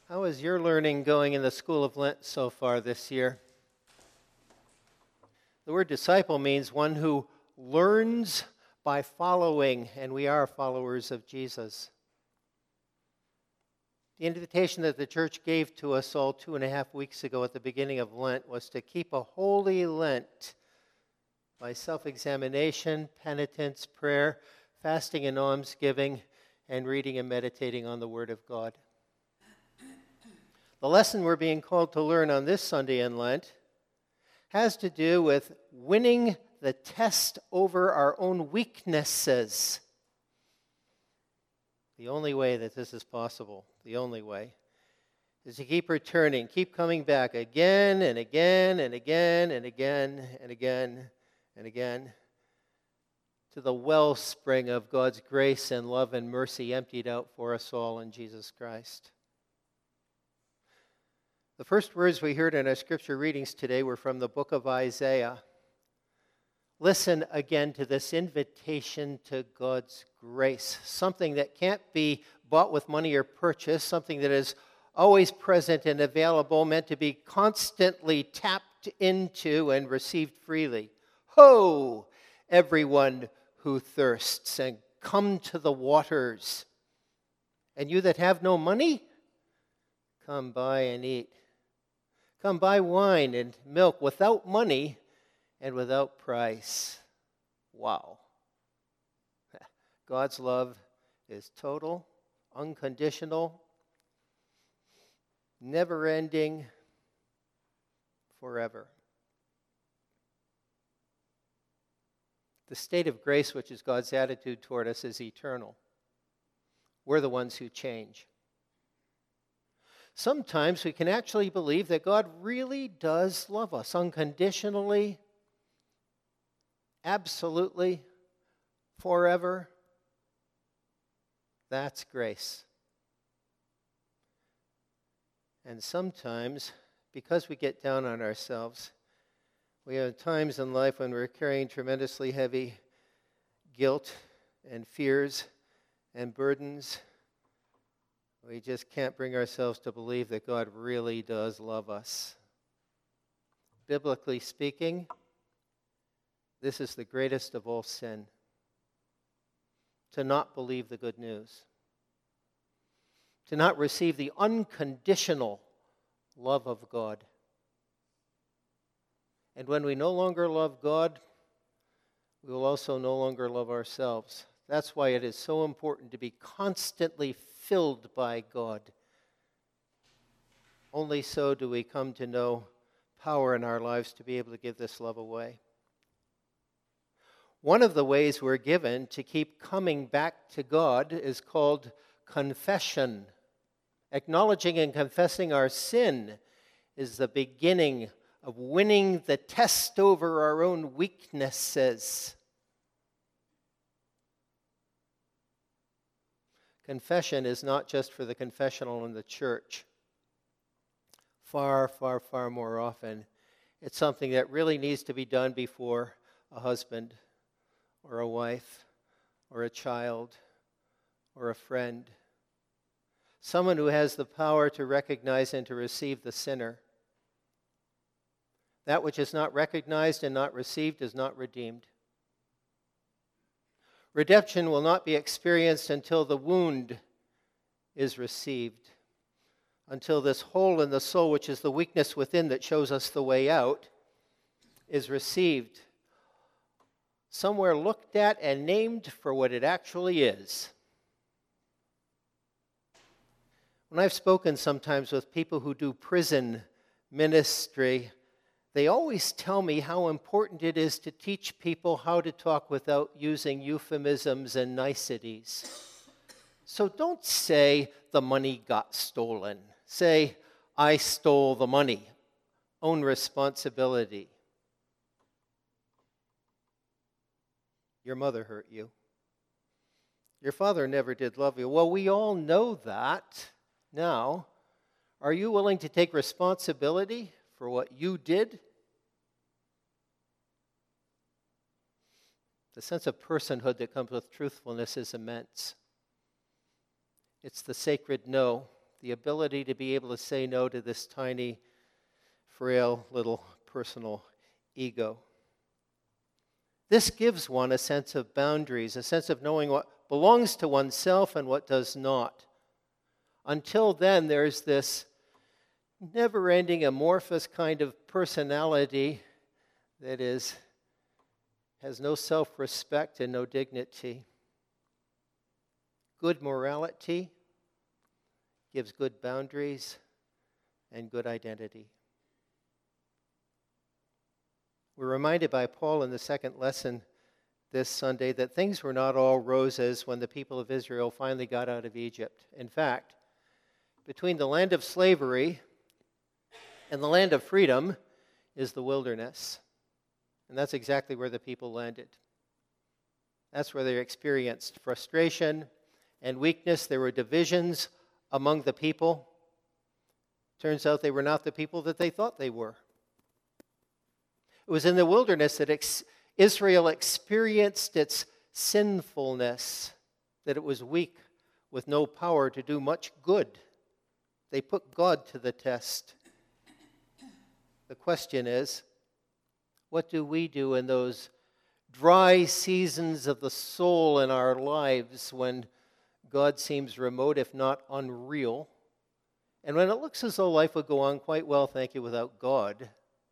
How is your learning going in the School of Lent so far this year? The word disciple means one who learns by following, and we are followers of Jesus. The invitation that the church gave to us all 2.5 weeks ago at the beginning of Lent was to keep a holy Lent by self-examination, penitence, prayer, fasting and almsgiving, and reading and meditating on the Word of God. The lesson we're being called to learn on this Sunday in Lent has to do with winning the test over our own weaknesses. The only way that this is possible, the only way, is to keep returning, keep coming back again and again and again and again and again and again to the wellspring of God's grace and love and mercy emptied out for us all in Jesus Christ. The first words we heard in our scripture readings today were from the book of Isaiah. Listen again to this invitation to God's grace, something that can't be bought with money or purchased, something that is always present and available, meant to be constantly tapped into and received freely. Ho, everyone who thirsts, and come to the waters. And you that have no money, come buy and eat. Come buy wine and milk without money and without price. Wow. God's love is total, unconditional, never-ending, forever. The state of grace, which is God's attitude toward us, is eternal. We're the ones who change. Sometimes we can actually believe that God really does love us unconditionally, absolutely, forever. That's grace. And sometimes, because we get down on ourselves, we have times in life when we're carrying tremendously heavy guilt and fears and burdens. We just can't bring ourselves to believe that God really does love us. Biblically speaking, this is the greatest of all sin. To not believe the good news. To not receive the unconditional love of God. And when we no longer love God, we will also no longer love ourselves. That's why it is so important to be constantly filled by God. Only so do we come to know power in our lives to be able to give this love away. One of the ways we're given to keep coming back to God is called confession. Acknowledging and confessing our sin is the beginning of winning the test over our own weaknesses. Confession is not just for the confessional in the church. Far, far, far more often, it's something that really needs to be done before a husband or a wife or a child or a friend. Someone who has the power to recognize and to receive the sinner. That which is not recognized and not received is not redeemed. Redemption will not be experienced until the wound is received, until this hole in the soul, which is the weakness within that shows us the way out, is received, somewhere looked at and named for what it actually is. When I've spoken sometimes with people who do prison ministry, they always tell me how important it is to teach people how to talk without using euphemisms and niceties. So don't say the money got stolen. Say, I stole the money. Own responsibility. Your mother hurt you. Your father never did love you. Well, we all know that now. Are you willing to take responsibility for what you did? The sense of personhood that comes with truthfulness is immense. It's the sacred no, the the ability to be able to say no to this tiny, frail little personal ego. This gives one a sense of boundaries, a sense of knowing what belongs to oneself and what does not. Until then, there's this never-ending amorphous kind of personality that has no self-respect and no dignity. Good morality gives good boundaries and good identity. We're reminded by Paul in the second lesson this Sunday that things were not all roses when the people of Israel finally got out of Egypt. In fact, between the land of slavery and the land of freedom is the wilderness. And that's exactly where the people landed. That's where they experienced frustration and weakness. There were divisions among the people. Turns out they were not the people that they thought they were. It was in the wilderness that Israel experienced its sinfulness, that it was weak with no power to do much good. They put God to the test. The question is, what do we do in those dry seasons of the soul in our lives when God seems remote, if not unreal, and when it looks as though life would go on quite well, thank you, without God?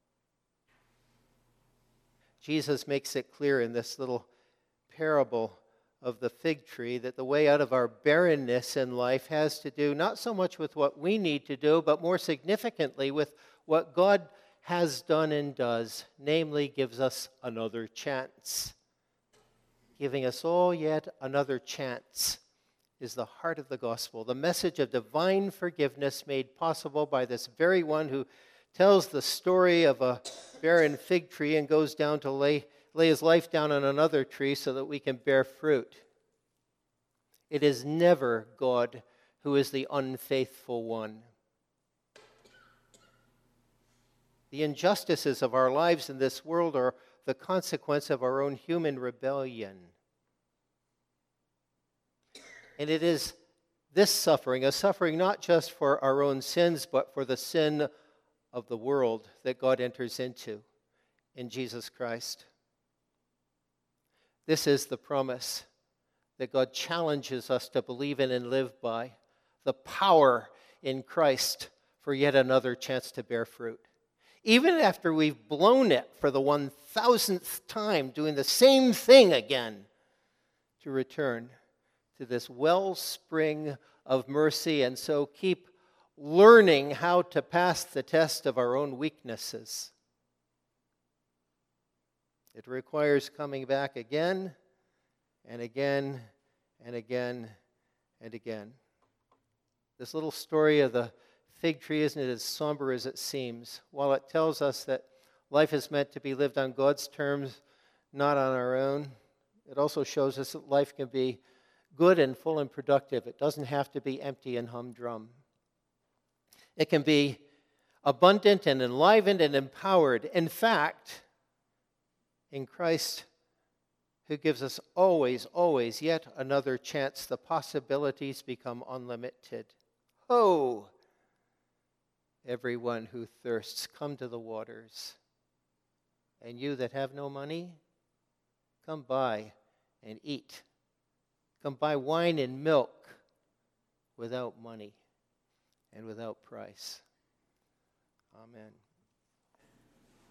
Jesus makes it clear in this little parable of the fig tree that the way out of our barrenness in life has to do not so much with what we need to do, but more significantly with what God has done and does, namely gives us another chance. Giving us all yet another chance is the heart of the gospel, the message of divine forgiveness made possible by this very one who tells the story of a barren fig tree and goes down to lay his life down on another tree so that we can bear fruit. It is never God who is the unfaithful one. The injustices of our lives in this world are the consequence of our own human rebellion. And it is this suffering, a suffering not just for our own sins, but for the sin of the world that God enters into in Jesus Christ. This is the promise that God challenges us to believe in and live by, the power in Christ for yet another chance to bear fruit. Even after we've blown it for the 1,000th time, doing the same thing again, to return to this wellspring of mercy, and so keep learning how to pass the test of our own weaknesses. It requires coming back again and again and again and again. This little story of the fig tree isn't as somber as it seems. While it tells us that life is meant to be lived on God's terms, not on our own, it also shows us that life can be good and full and productive. It doesn't have to be empty and humdrum. It can be abundant and enlivened and empowered. In fact, in Christ, who gives us always, always yet another chance, the possibilities become unlimited. Ho! Everyone who thirsts, come to the waters. And you that have no money, come buy and eat. Come buy wine and milk without money and without price. Amen.